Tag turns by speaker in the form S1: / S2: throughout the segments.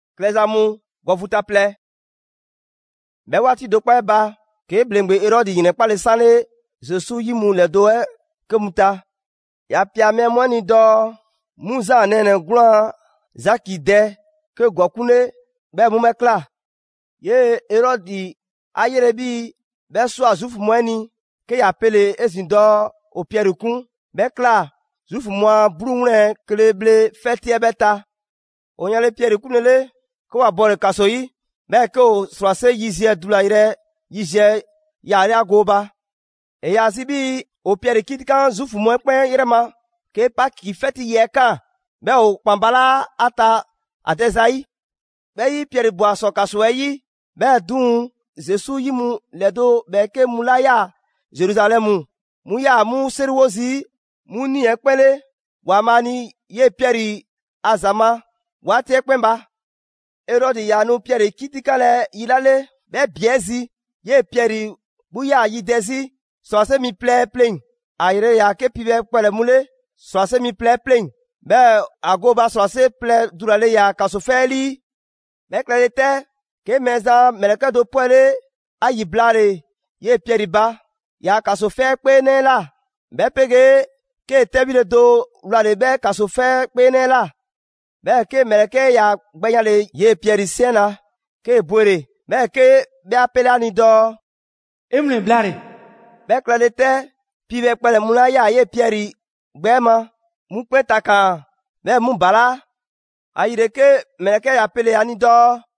S1: klezamu govuta ple. Be wati dokpa ba ke blengbe Herode yine pale sanle Jesu yimu le do ke muta. Ya pia me mwani do muza nene glan zaki de ke gokune be mu mekla. Ye Herode ayere bi be so azufu mwani ke ya pele ezindo o Pierre kun bekla zufu mwa brunwe kleble fetie beta. Onyale Pierre kunele ko wa bore kasoyi be ke o swase yizie dula ire yizie yare agoba. E ya sibi o Pierre kitkan zufu mwa pen irema ke pa ki feti yeka be o pambala ata atezai. Be yi Pierre bo aso kasoyi be dun Jesu yimu ledo be ke mulaya Jerusalemu. Mu ya mu seriwozi mu ni ekpele wa mani ye Pierre azama wati ekpemba. Herode ya nu Pierre kitikale yilale be biezi ye Pierre buya yidezi soase mi plein ayre ya ke pibe kwele mule soase mi plein be agoba soase ple durale ya kasofeli be klete ke meza meleke do poele ayiblare ye Pierre ba ya kasofe pe ne la be pege ke tebile do lale be kasofe pe ne la be ke meleke ya gbanyale ye Pierre siena ke boere be ke be apele ani do
S2: emle blare
S1: be klete pibe pele mula ya ye Pierre gbema mu pe taka be mu bala ayire ke meleke ya apele ani do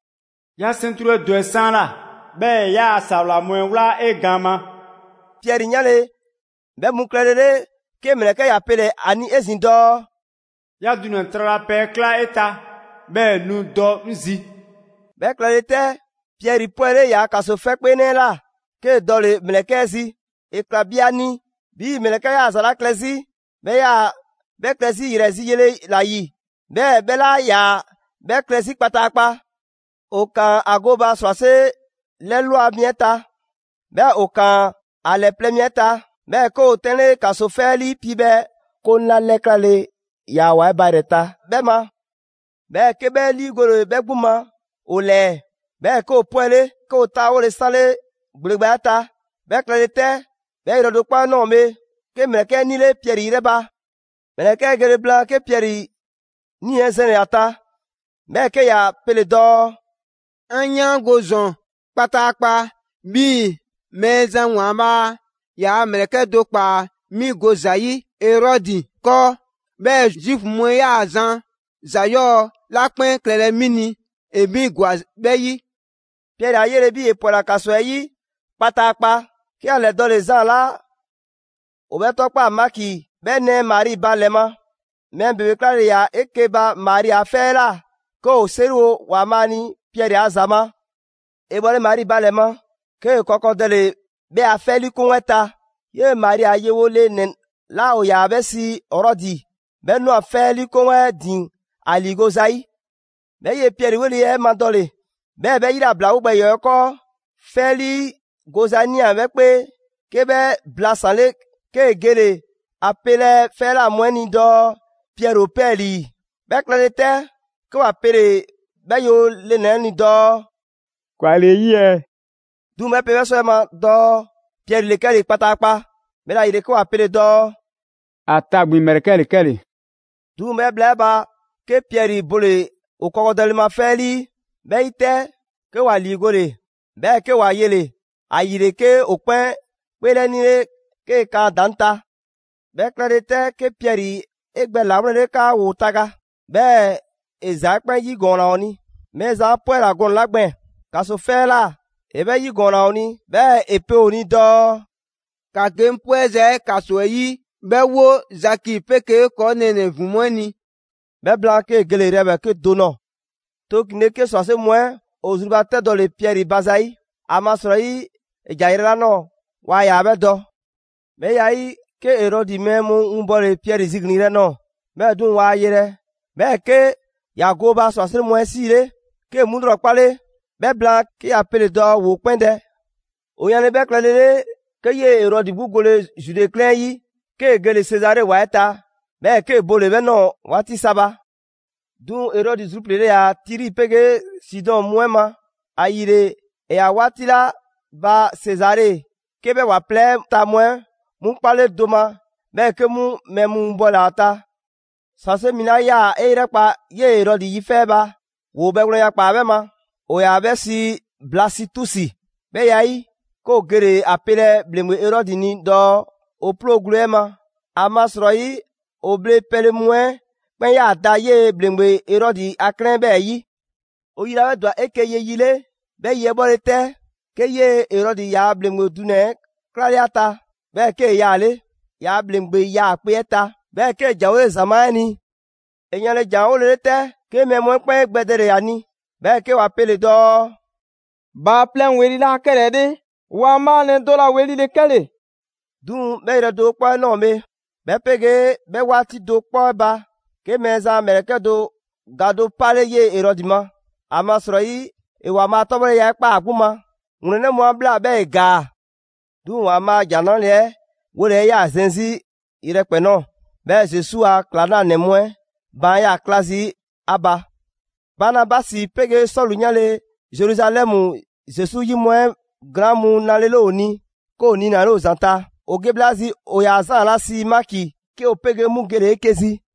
S2: ya senture do sanla be ya sabla mwenwla e gama.
S1: Pierre nyale be mu klelele ke meleke ya pele ani ezindo
S2: ya dunu trala pe kla eta be nu do nzi
S1: be klelete Pierre poele ya kaso fe pe ne la ke dole meleke zi eklabiani bi meleke ya zala klezi be klezi irezi yele la yi be bela ya be klezi patakpa okan agoba swase lelwa mieta be okan ale plemieta be ko tenle kasofeli pibe ko na leklale ya wa bareta bema be kebe li goro be gbuma ole be ko poele ko ta ole sale gbegbata be klete be rodo pa no me ke meleke nile Pierre reba meleke gere bla ke Pierre ni ezene ata be ke ya pele do
S3: anya gozon patakpa bi meza nwama ya meleke dokpa mi gozayi Herode ko be jif mo ya azan zayo lakpen klele mini ebi gwa beyi.
S1: Pierre ayere bi epola kaso yi patakpa ki ale do le zan la obetokpa maki be ne Marie ba lema men bebe klare ya ekeba Marie afela ko seru wa mani Pierre azama ebole Marie ba lema ke kokodele be afeli kunweta ye Marie ayewole nen la o ya be si orodi be no afeli kunwe din aligozai be ye Pierre wele e mandole be yira bla ugbe yo ko feli gozani ave pe ke be blasale ke gele apele fela mweni do Pierre opeli be klete ko apere be yo le neni do
S2: kwale yi
S1: du me pe so ma do Pierre le kele patakpa me la ire ko apele do
S2: atagbi merkele
S1: du me bleba ke Pierre bole o kokodele ma feli be ite ke wa ligore be ke wa yele ayire ke open pele ni ke ka danta be klete ke Pierre egbe lawre ka wo taga be ezakpe yi gona oni me za poera gon lagben kaso fela ebe yi gona oni be epe oni do
S3: ka gempoeze kaso yi be wo zaki peke ko nene vumoni
S1: be blanke gele rebe ke dono to kine ke swase mwe ozurba te do le Pierre bazai amasro yi ejaira no wa ya be do me ya yi ke Herode me mu mbole Pierre zignire no me dun wa yire be ke ya goba swase mwe sire ke mundro pale be blank ke apele do wo pende oyane be klelele ke ye Herode bugole jude clen yi ke gele Cesare wa eta be ke bole be no wati saba dun Hérode zurupilele ya Tiri pege Sidon mwen ma a yire e a waati la ba Sezare k'e bɛ wa pilɛ ta mwen mun kpalen do ma bɛ ke mun mɛ mun bɔ la ta sase mina ya e yɛrɛ kpa ye Hérode yifɛ ba wo bɛ ŋlɔ ya kpa bɛ ma o y'a bɛ si Blasitusi bɛ yayi k'o gere a pelɛ bilengbe Hérode ni dɔ o pulo gulɔɛ ma amasɔrɔyi o ble pɛle mwen kpɛn y'a da ye bilengbe Hérode a klɛn bɛ yi o yira bɛ dɔ eke ye yile bɛ yɛbɔle tɛ ke ye Hérode y'a bilengbe dunɛ klalia ta bɛ ke y'ale y'a bilengbe y'a kpeɛ ta bɛ ke jawe zama ni e ɲale jan o le tɛ ke mɛ mwen kpɛn gbɛdɛre ani bɛ ke wa pele dɔ
S4: ba plɛn welila kɛlɛ de wa maale dɔ la welile kɛle
S1: dun bɛ yɛrɛ do kpɔ nɔ me bɛ pege bɛ waati do kpɔ ba ke mɛnzan mɛlɛkɛ do gado pale ye Hérode ma amasɔrɔyi e wa ma tɔbɔle ya kpa agun ma ŋlɛnɛ mwa bla bɛ ga dun wa ma jana lɛ wole ya zenzi yɛrɛ kpɛnɔ bɛ Jesu a klana nɛ mwen ban ya klasi aba Barnabasi pege Sɔlu ɲale Jerusalɛmu Jesu yi mwen gran mu nalelo ni k'o ni nalo zanta o geblazi o y'a zan la si Maki ke o pege mun gere ekezi